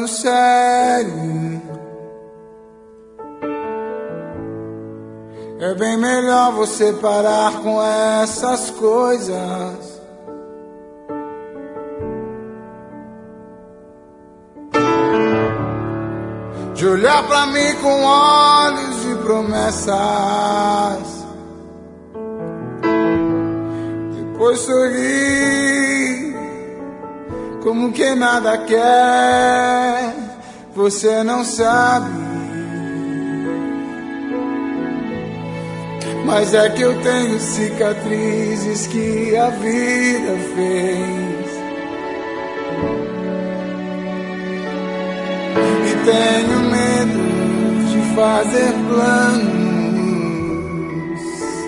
sério. É bem melhor você parar com essas coisas. De olhar pra mim com olhos de promessas, depois sorrir como quem nada quer. Você não sabe, mas é que eu tenho cicatrizes que a vida fez. E tenho medo de fazer planos,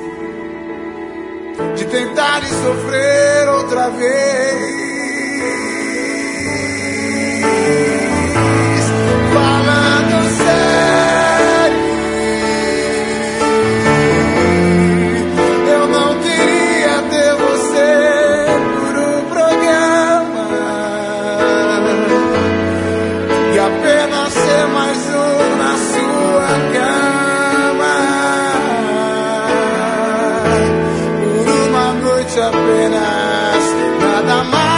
de tentar e sofrer outra vez. Falando sério, eu não queria ter você por um programa e apenas ser mais um na sua cama, por uma noite apenas, nada mais.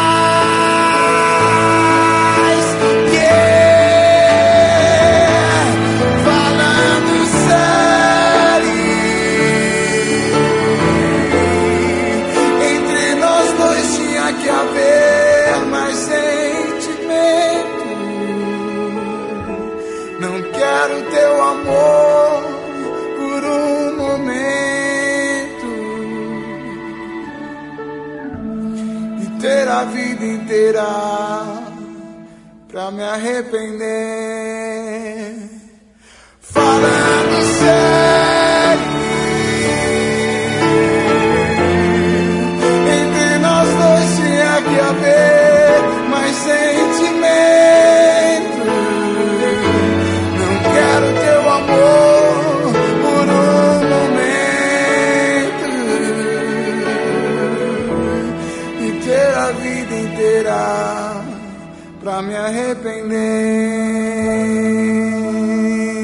A vida inteira pra me arrepender. Falando sério, entre nós dois tinha que haver mais sentimento. Não quero teu amor por um momento e ter a vida inteira pra me arrepender.